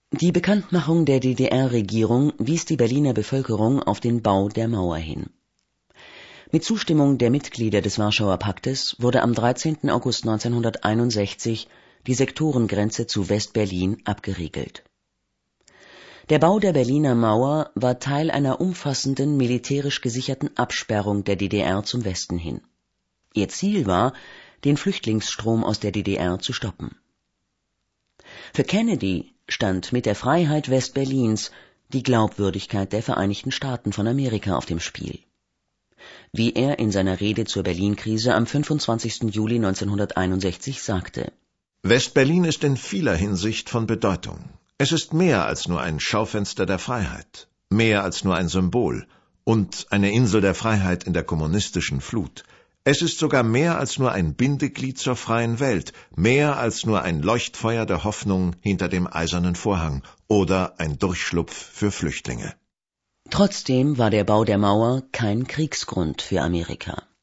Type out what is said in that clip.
Die Bekanntmachung der DDR-Regierung wies die Berliner Bevölkerung auf den Bau der Mauer hin. Mit Zustimmung der Mitglieder des Warschauer Paktes wurde am 13. August 1961 die Sektorengrenze zu West-Berlin abgeriegelt. Der Bau der Berliner Mauer war Teil einer umfassenden militärisch gesicherten Absperrung der DDR zum Westen hin. Ihr Ziel war, den Flüchtlingsstrom aus der DDR zu stoppen. Für Kennedy stand mit der Freiheit West-Berlins die Glaubwürdigkeit der Vereinigten Staaten von Amerika auf dem Spiel. Wie er in seiner Rede zur Berlin-Krise am 25. Juli 1961 sagte: West-Berlin ist in vieler Hinsicht von Bedeutung. Es ist mehr als nur ein Schaufenster der Freiheit, mehr als nur ein Symbol und eine Insel der Freiheit in der kommunistischen Flut. Es ist sogar mehr als nur ein Bindeglied zur freien Welt, mehr als nur ein Leuchtfeuer der Hoffnung hinter dem eisernen Vorhang oder ein Durchschlupf für Flüchtlinge. Trotzdem war der Bau der Mauer kein Kriegsgrund für Amerika.